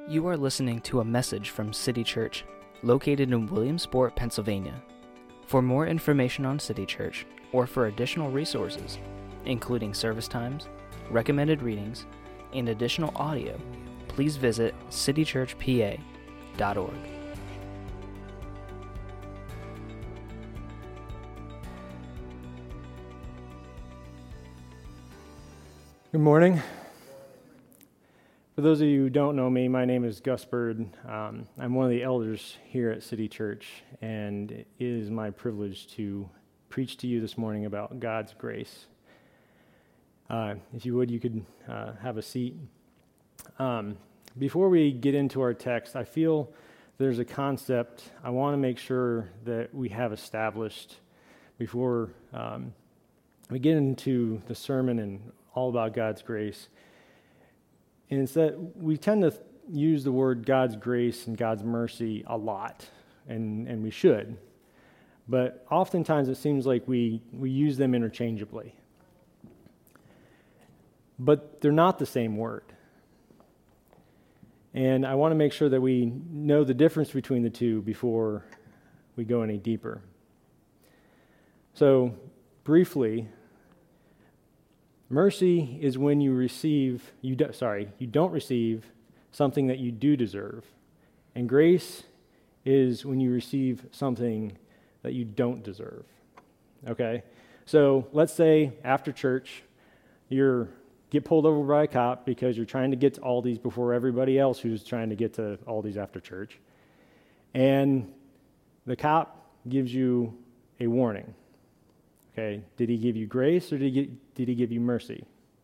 You are listening to a message from City Church, located in Williamsport, Pennsylvania. For more information on City Church, or for additional resources, including service times, recommended readings, and additional audio, please visit citychurchpa.org. Good morning. For those of you who don't know me, my name is Gus Bird. I'm one of the elders here at City Church, and it is my privilege to preach to you this morning about God's grace. If you would, you could have a seat. Before we get into our text, I feel there's a concept I want to make sure that we have established before we get into the sermon and all about God's grace. And it's that we tend to use the word God's grace and God's mercy a lot, and we should. But oftentimes it seems like we use them interchangeably. But they're not the same word. And I want to make sure that we know the difference between the two before we go any deeper. So, briefly, mercy is when you don't receive something that you do deserve. And grace is when you receive something that you don't deserve. Okay? So let's say after church, you get pulled over by a cop because you're trying to get to Aldi's before everybody else who's trying to get to Aldi's after church. And the cop gives you a warning. Okay, did he give you grace or did he give you mercy?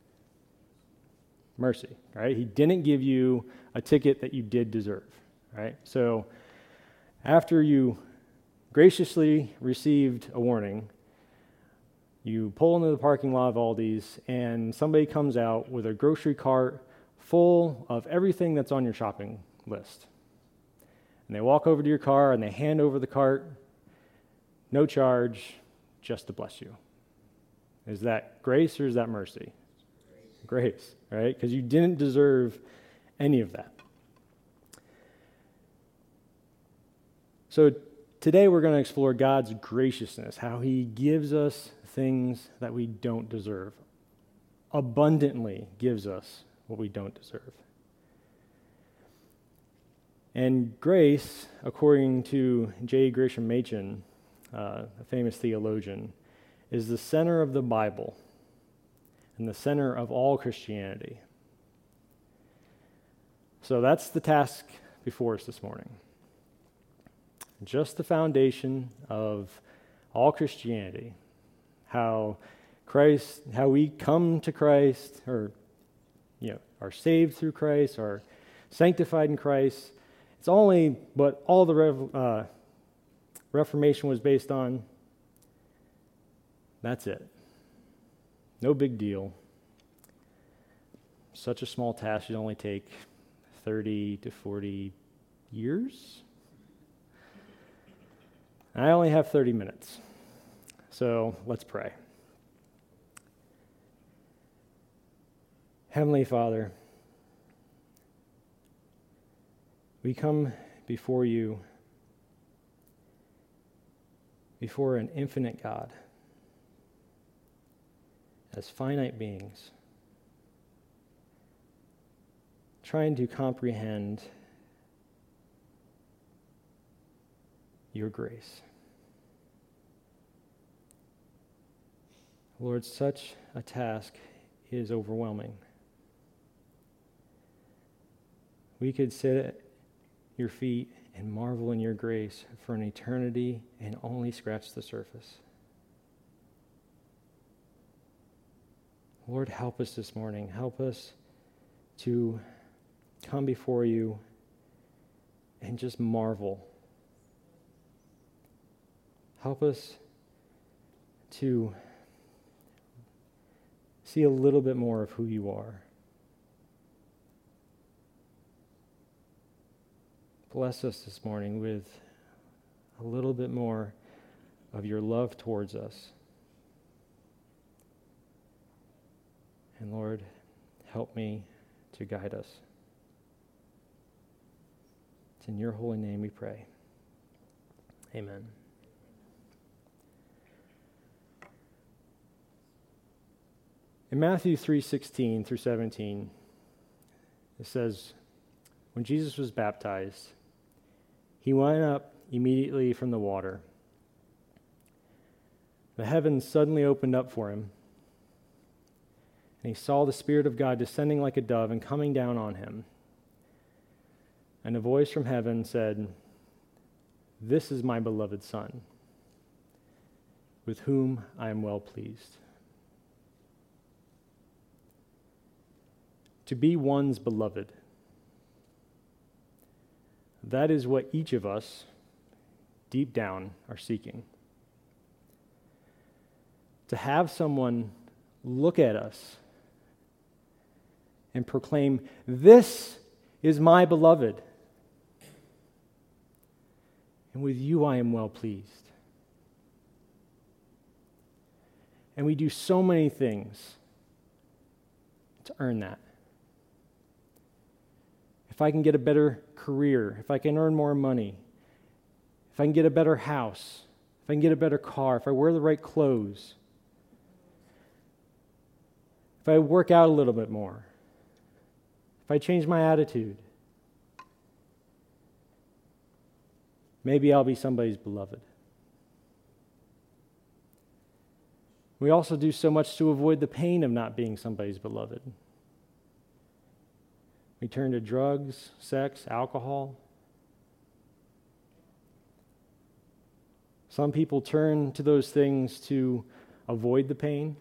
Mercy, right? He didn't give you a ticket that you did deserve, right? So after you graciously received a warning, you pull into the parking lot of Aldi's and somebody comes out with a grocery cart full of everything that's on your shopping list. And they walk over to your car and they hand over the cart, no charge, just to bless you. Is that grace or is that mercy? Grace, right? Because you didn't deserve any of that. So today we're going to explore God's graciousness, how he gives us things that we don't deserve, abundantly gives us what we don't deserve. And grace, according to J. Gresham Machen, a famous theologian, is the center of the Bible and the center of all Christianity. So that's the task before us this morning. Just the foundation of all Christianity, how we come to Christ, or are saved through Christ, are sanctified in Christ. It's only what all the Reformation was based on. That's it. No big deal. Such a small task should only take 30 to 40 years. I only have 30 minutes. So let's pray. Heavenly Father, we come before you, before an infinite God, as finite beings, trying to comprehend your grace. Lord, such a task is overwhelming. We could sit at your feet and marvel in your grace for an eternity and only scratch the surface. Lord, help us this morning. Help us to come before you and just marvel. Help us to see a little bit more of who you are. Bless us this morning with a little bit more of your love towards us. And Lord, help me to guide us. It's in your holy name we pray. Amen. In Matthew 3:16 through 17, it says, when Jesus was baptized, he went up immediately from the water. The heavens suddenly opened up for him, and he saw the Spirit of God descending like a dove and coming down on him. And a voice from heaven said, "This is my beloved Son, with whom I am well pleased." To be one's beloved. That is what each of us, deep down, are seeking. To have someone look at us and proclaim, "This is my beloved, and with you I am well pleased." And we do so many things to earn that. If I can get a better career, if I can earn more money, if I can get a better house, if I can get a better car, if I wear the right clothes, if I work out a little bit more, if I change my attitude, maybe I'll be somebody's beloved. We also do so much to avoid the pain of not being somebody's beloved. We turn to drugs, sex, alcohol. Some people turn to those things to avoid the pain.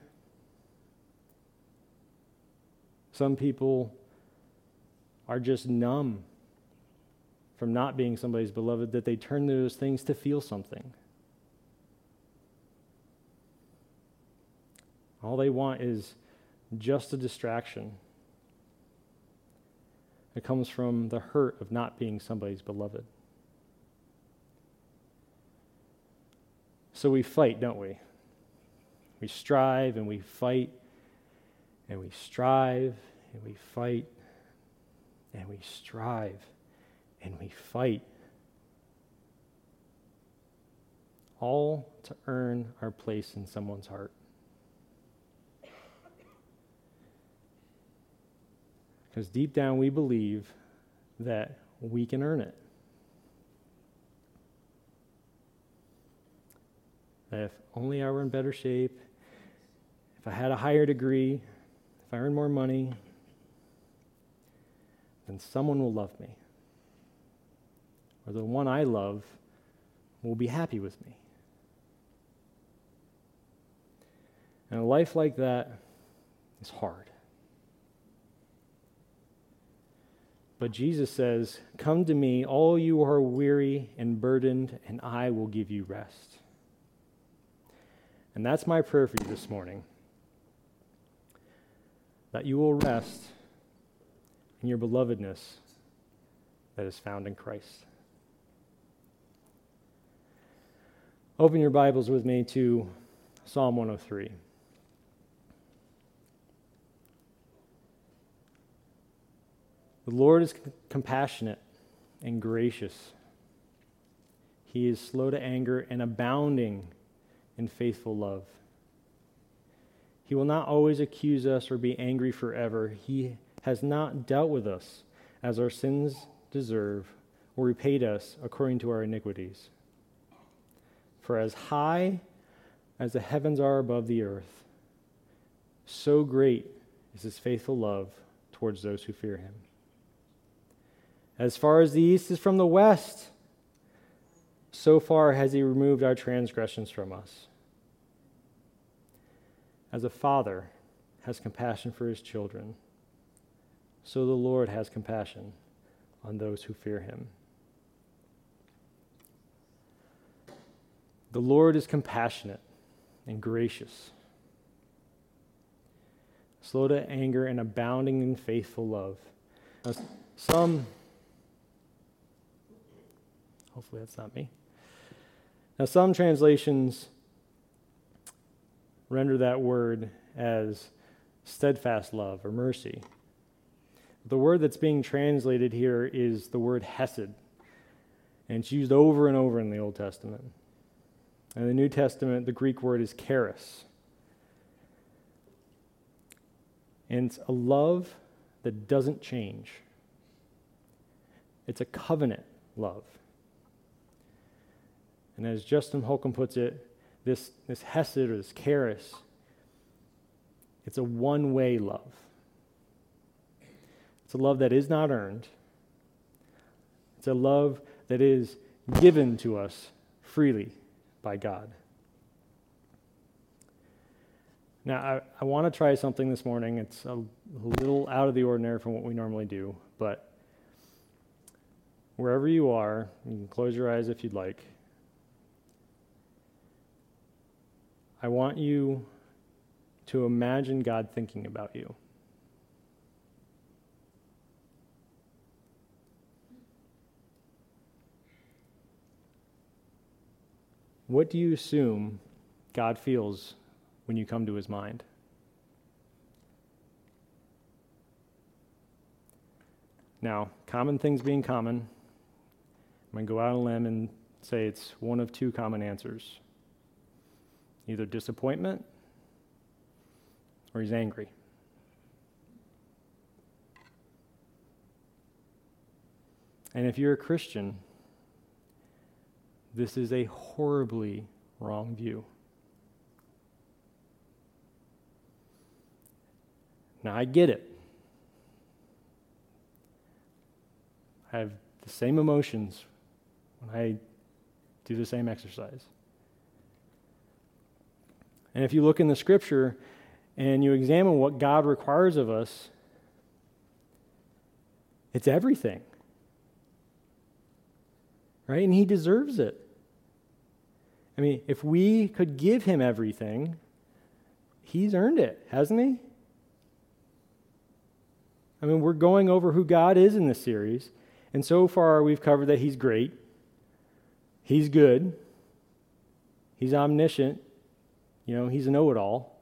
Some people are just numb from not being somebody's beloved, that they turn to those things to feel something. All they want is just a distraction. It comes from the hurt of not being somebody's beloved. So we fight, don't we? We strive and we fight, and we strive and we fight, and we strive and we fight. All to earn our place in someone's heart. Because deep down we believe that we can earn it. That if only I were in better shape, if I had a higher degree, if I earned more money, then someone will love me. Or the one I love will be happy with me. And a life like that is hard. But Jesus says, "Come to me, all you who are weary and burdened, and I will give you rest." And that's my prayer for you this morning. That you will rest in your belovedness that is found in Christ. Open your Bibles with me to Psalm 103. The Lord is compassionate and gracious. He is slow to anger and abounding in faithful love. He will not always accuse us or be angry forever. He has not dealt with us as our sins deserve or repaid us according to our iniquities. For as high as the heavens are above the earth, so great is his faithful love towards those who fear him. As far as the east is from the west, so far has he removed our transgressions from us. As a father has compassion for his children, so the Lord has compassion on those who fear him. The Lord is compassionate and gracious, slow to anger and abounding in faithful love. Now, hopefully that's not me. Now, some translations render that word as steadfast love or mercy. The word that's being translated here is the word hesed, And it's used over and over in the Old Testament. And in the New Testament, the Greek word is charis. And it's a love that doesn't change. It's a covenant love. And as Justin Holcomb puts it, this hesed or this charis, it's a one-way love. It's a love that is not earned. It's a love that is given to us freely by God. Now, I want to try something this morning. It's a little out of the ordinary from what we normally do, but wherever you are, you can close your eyes if you'd like. I want you to imagine God thinking about you. What do you assume God feels when you come to his mind? Now, common things being common, I'm going to go out on a limb and say it's one of two common answers. Either disappointment or he's angry. And if you're a Christian, this is a horribly wrong view. Now, I get it. I have the same emotions when I do the same exercise. And if you look in the scripture and you examine what God requires of us, it's everything. Right? And he deserves it. I mean, if we could give him everything, he's earned it, hasn't he? I mean, we're going over who God is in this series, and so far we've covered that he's great, he's good, he's omniscient, he's a know-it-all.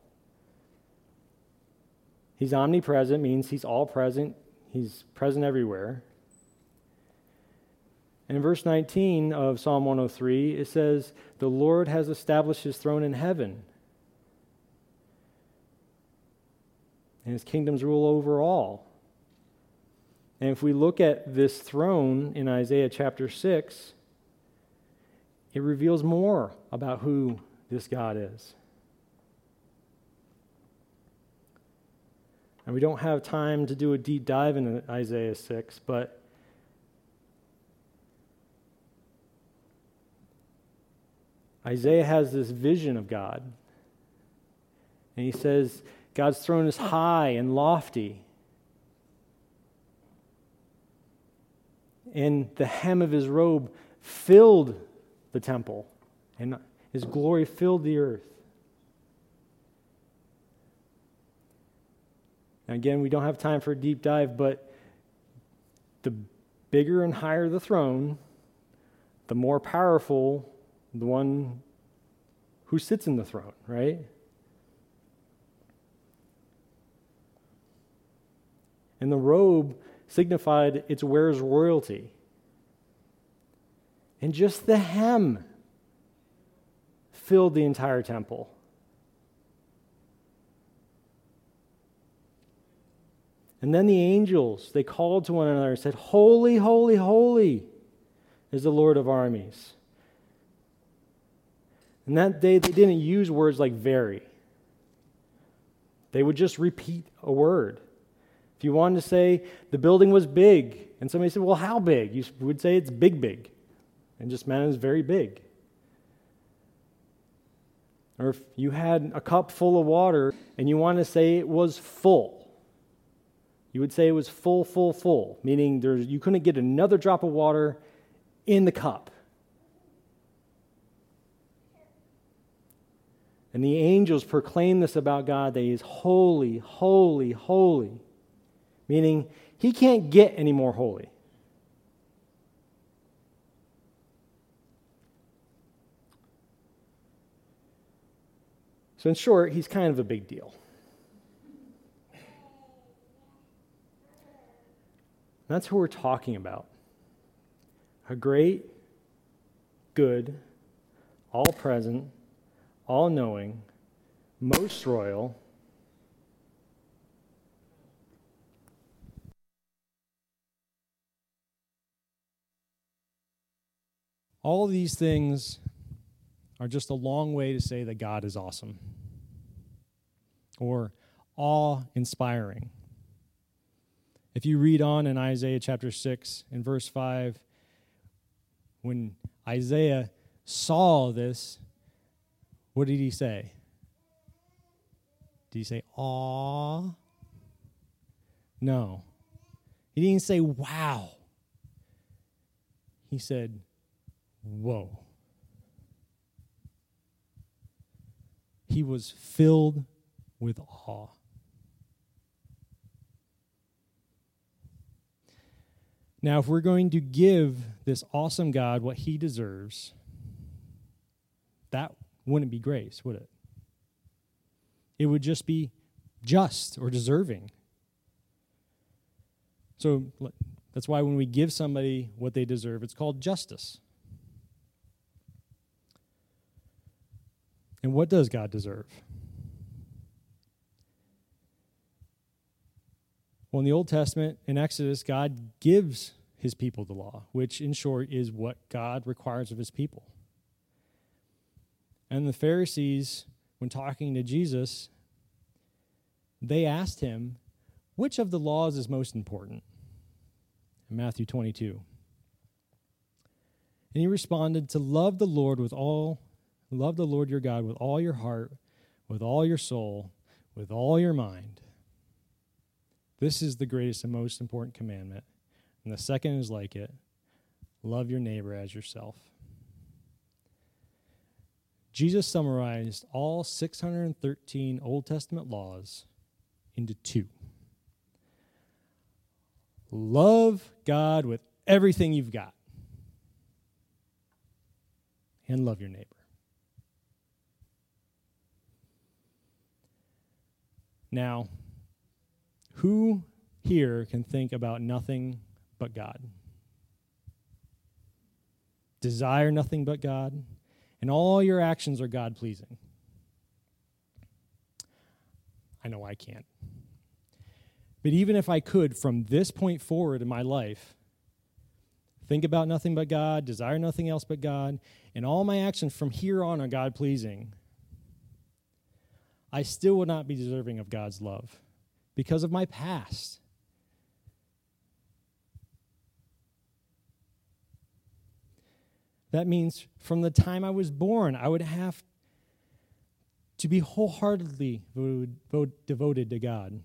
He's omnipresent, means he's all present, he's present everywhere. And in verse 19 of Psalm 103, it says, "The Lord has established his throne in heaven, and his kingdoms rule over all." And if we look at this throne in Isaiah chapter 6, it reveals more about who this God is. And we don't have time to do a deep dive into Isaiah 6, but Isaiah has this vision of God. And he says, God's throne is high and lofty. And the hem of his robe filled the temple, and his glory filled the earth. Now again, we don't have time for a deep dive, but the bigger and higher the throne, the more powerful the one who sits in the throne, right? And the robe signified its wearer's royalty. And just the hem filled the entire temple. And then the angels, they called to one another and said, "Holy, holy, holy is the Lord of armies." And that day they didn't use words like very. They would just repeat a word. If you wanted to say the building was big, and somebody said, "Well, how big?" You would say it's big, big. And just meant it was very big. Or if you had a cup full of water and you wanted to say it was full, you would say it was full, full, full, meaning you couldn't get another drop of water in the cup. And the angels proclaim this about God, that he is holy, holy, holy, meaning he can't get any more holy. So in short, he's kind of a big deal. That's who we're talking about. A great good, all-present, all-knowing, most royal, all of these things are just a long way to say that God is awesome or awe-inspiring. If you read on in Isaiah chapter 6 in verse 5, when Isaiah saw this, what did he say? Did he say, aw? No. He didn't say, wow. He said, whoa. He was filled with awe. Now, if we're going to give this awesome God what he deserves, that wouldn't be grace, would it? It would just be just or deserving. So that's why when we give somebody what they deserve, it's called justice. And what does God deserve? Well, in the Old Testament, in Exodus, God gives his people the law, which in short is what God requires of his people. And the Pharisees, when talking to Jesus, they asked him, which of the laws is most important? In Matthew 22. And he responded, to love the Lord your God with all your heart, with all your soul, with all your mind. This is the greatest and most important commandment. And the second is like it. Love your neighbor as yourself. Jesus summarized all 613 Old Testament laws into two. Love God with everything you've got. And love your neighbor. Now, who here can think about nothing but God? Desire nothing but God, and all your actions are God-pleasing. I know I can't. But even if I could, from this point forward in my life, think about nothing but God, desire nothing else but God, and all my actions from here on are God-pleasing, I still would not be deserving of God's love because of my past. That means from the time I was born, I would have to be wholeheartedly devoted to God.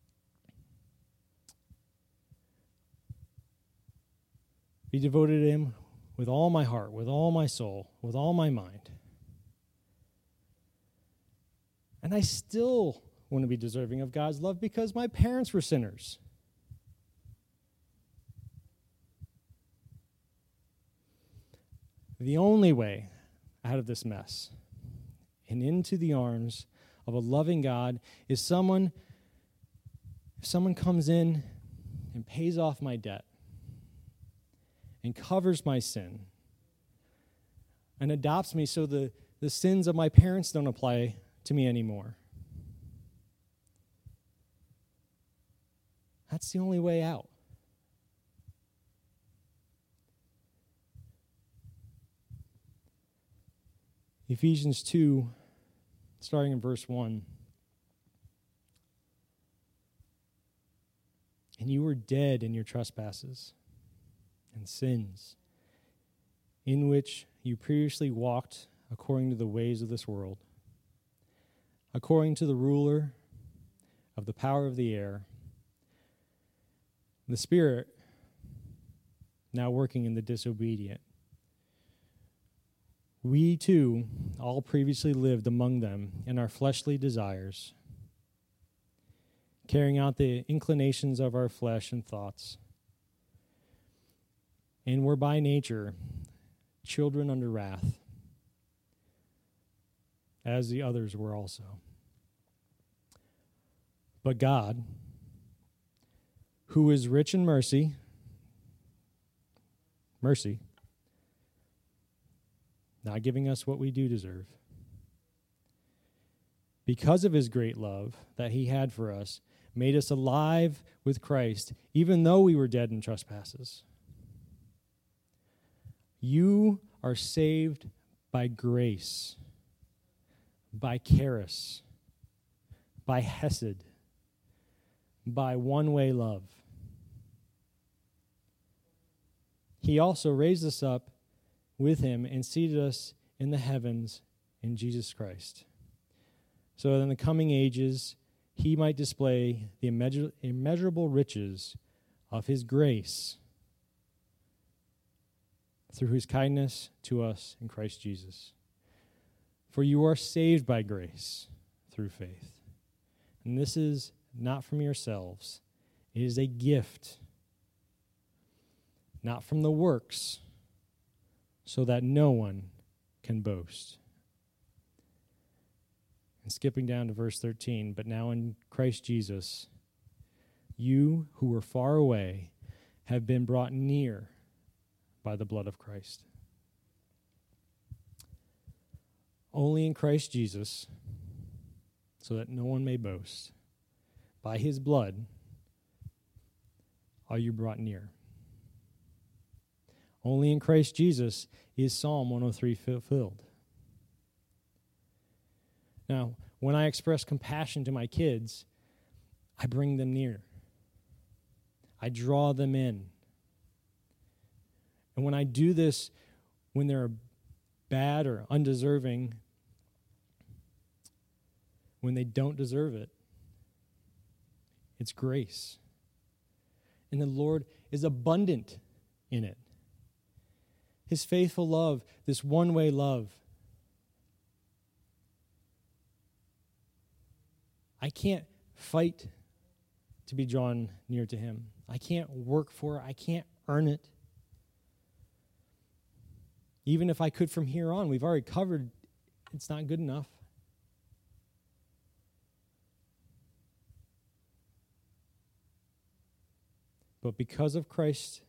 Be devoted to him with all my heart, with all my soul, with all my mind. And I still want to be deserving of God's love because my parents were sinners. The only way out of this mess and into the arms of a loving God is if someone comes in and pays off my debt and covers my sin and adopts me so the sins of my parents don't apply to me anymore. That's the only way out. Ephesians 2, starting in verse 1. And you were dead in your trespasses and sins, in which you previously walked according to the ways of this world, according to the ruler of the power of the air, the Spirit now working in the disobedient. We too all previously lived among them in our fleshly desires, carrying out the inclinations of our flesh and thoughts, and were by nature children under wrath, as the others were also. But God, who is rich in mercy, not giving us what we do deserve. Because of his great love that he had for us, made us alive with Christ, even though we were dead in trespasses. You are saved by grace, by charis, by hesed, by one-way love. He also raised us up with him and seated us in the heavens in Jesus Christ, so that in the coming ages he might display the immeasurable riches of his grace through his kindness to us in Christ Jesus. For you are saved by grace through faith. And this is not from yourselves. It is a gift, not from the works, so that no one can boast. And skipping down to verse 13, but now in Christ Jesus, you who were far away have been brought near by the blood of Christ. Only in Christ Jesus, so that no one may boast, by his blood are you brought near. Only in Christ Jesus is Psalm 103 fulfilled. Now, when I express compassion to my kids, I bring them near. I draw them in. And when I do this, when they're bad or undeserving, when they don't deserve it, it's grace. And the Lord is abundant in it. His faithful love, this one-way love. I can't fight to be drawn near to him. I can't work for it. I can't earn it. Even if I could from here on, we've already covered, it's not good enough. But because of Christ,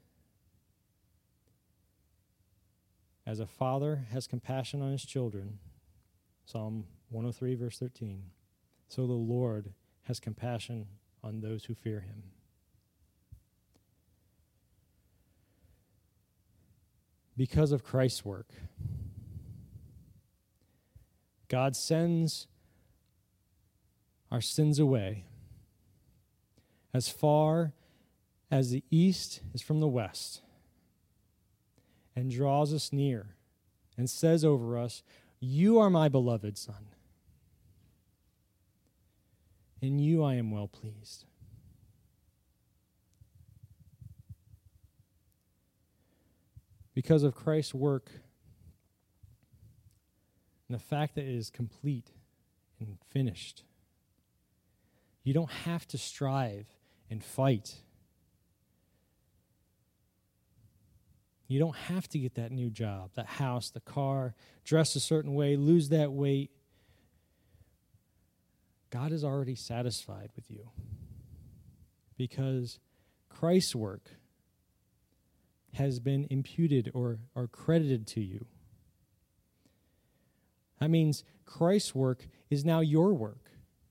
as a father has compassion on his children, Psalm 103, verse 13, so the Lord has compassion on those who fear him. Because of Christ's work, God sends our sins away as far as the east is from the west, and draws us near and says over us, "You are my beloved Son. In you I am well pleased." Because of Christ's work and the fact that it is complete and finished, you don't have to strive and fight. You don't have to get that new job, that house, the car, dress a certain way, lose that weight. God is already satisfied with you because Christ's work has been imputed or credited to you. That means Christ's work is now your work.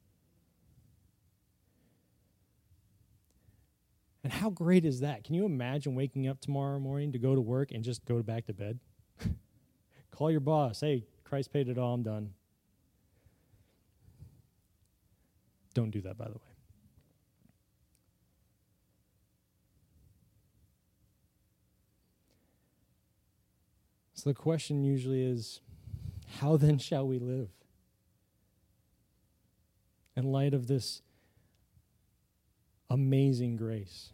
And how great is that? Can you imagine waking up tomorrow morning to go to work and just go back to bed? Call your boss. Hey, Christ paid it all. I'm done. Don't do that, by the way. So the question usually is, how then shall we live? In light of this amazing grace.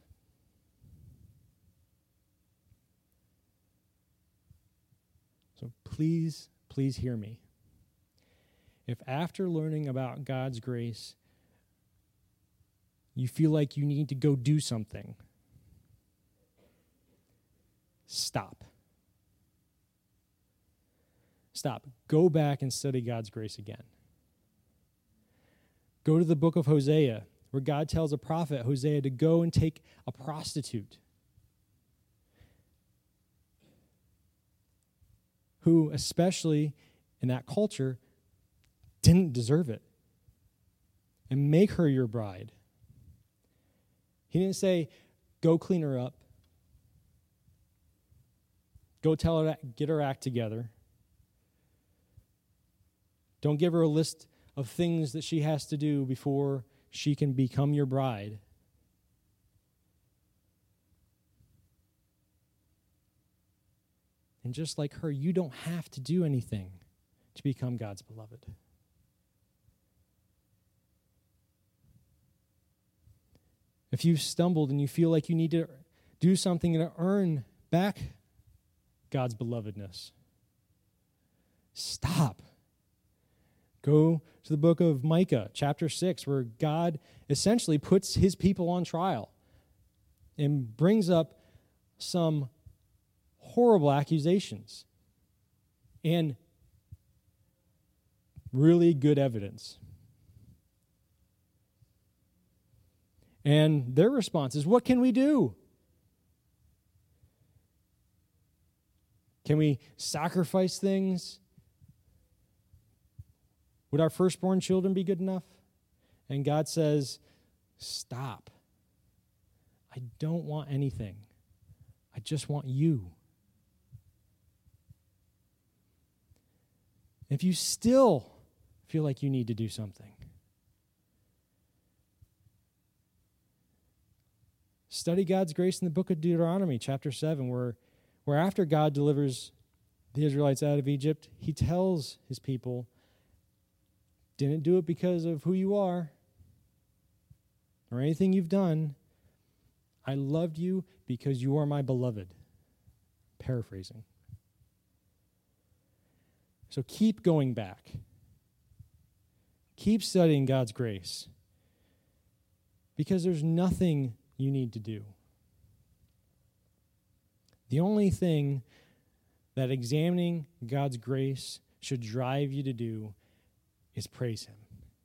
So please hear me. If after learning about God's grace, you feel like you need to go do something, stop. Stop. Go back and study God's grace again. Go to the book of Hosea, where God tells a prophet, Hosea, to go and take a prostitute. who, especially in that culture, didn't deserve it, and make her your bride. He didn't say, go clean her up. Go tell her to get her act together. Don't give her a list of things that she has to do before she can become your bride. And just like her, you don't have to do anything to become God's beloved. If you've stumbled and you feel like you need to do something to earn back God's belovedness, stop. Go to the book of Micah, chapter 6, where God essentially puts his people on trial and brings up some horrible accusations and really good evidence. And their response is, what can we do? Can we sacrifice things? Would our firstborn children be good enough? And God says, stop. I don't want anything. I just want you. If you still feel like you need to do something, study God's grace in the book of Deuteronomy, chapter 7, where after God delivers the Israelites out of Egypt, he tells his people, didn't do it because of who you are or anything you've done. I loved you because you are my beloved. Paraphrasing. So keep going back. Keep studying God's grace because there's nothing you need to do. The only thing that examining God's grace should drive you to do is praise him.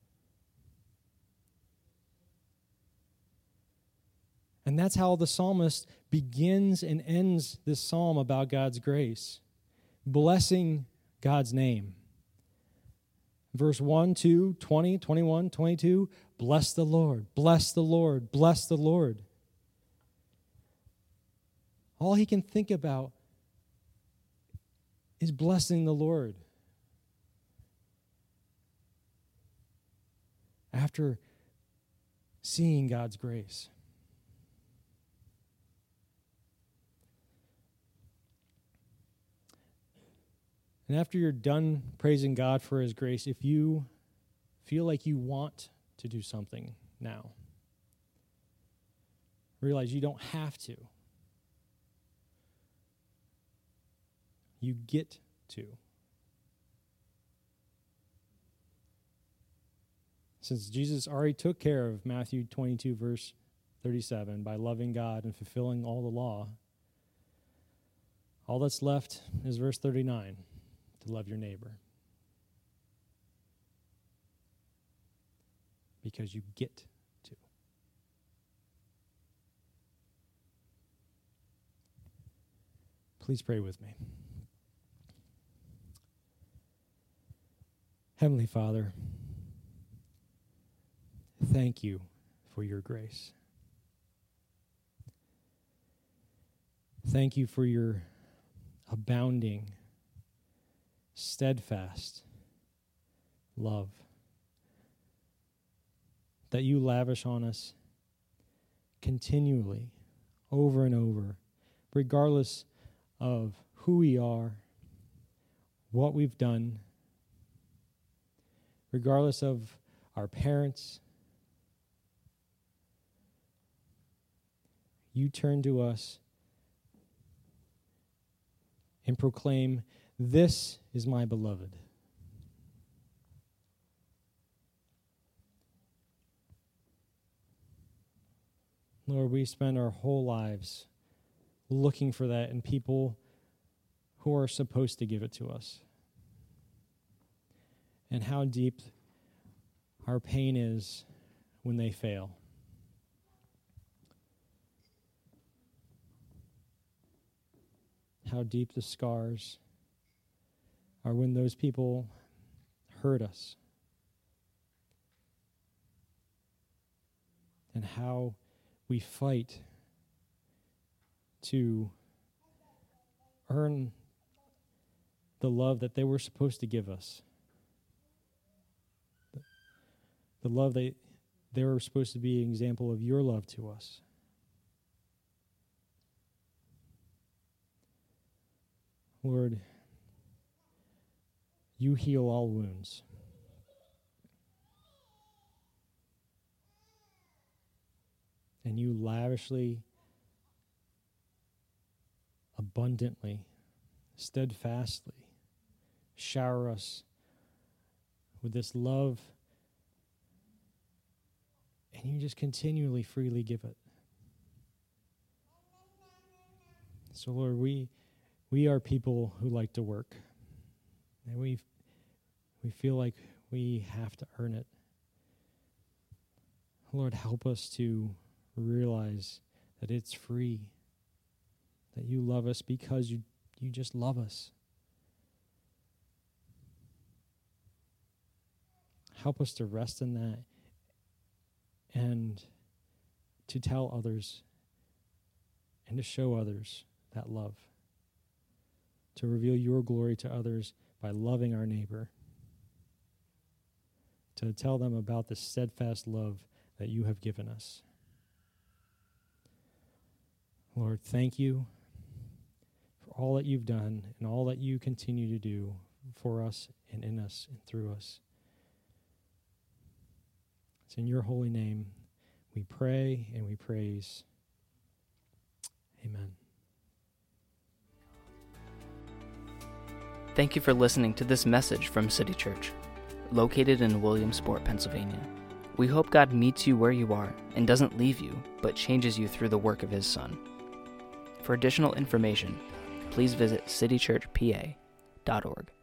And that's how the psalmist begins and ends this psalm about God's grace, blessing God's name. Verse 1, 2, 20, 21, 22, bless the Lord, bless the Lord, bless the Lord. All he can think about is blessing the Lord. After seeing God's grace. And after you're done praising God for his grace, if you feel like you want to do something now, realize you don't have to. You get to. Since Jesus already took care of Matthew 22, verse 37, by loving God and fulfilling all the law, all that's left is verse 39, to love your neighbor. Because you get to. Please pray with me. Heavenly Father, thank you for your grace. Thank you for your abounding, steadfast love that you lavish on us continually, over and over, regardless of who we are, what we've done, regardless of our parents. You turn to us and proclaim, "This is my beloved." Lord, we spend our whole lives looking for that in people who are supposed to give it to us. And how deep our pain is when they fail. How deep the scars or when those people hurt us, and how we fight to earn the love that they were supposed to give us. The love they were supposed to be an example of your love to us. Lord, you heal all wounds. And you lavishly, abundantly, steadfastly shower us with this love, and you just continually freely give it. So Lord, we are people who like to work, and we feel like we have to earn it. Lord, help us to realize that it's free, that you love us because you just love us. Help us to rest in that and to tell others and to show others that love, to reveal your glory to others by loving our neighbor, to tell them about the steadfast love that you have given us. Lord, thank you for all that you've done and all that you continue to do for us and in us and through us. It's in your holy name we pray and we praise. Amen. Thank you for listening to this message from City Church, located in Williamsport, Pennsylvania. We hope God meets you where you are and doesn't leave you, but changes you through the work of His Son. For additional information, please visit citychurchpa.org.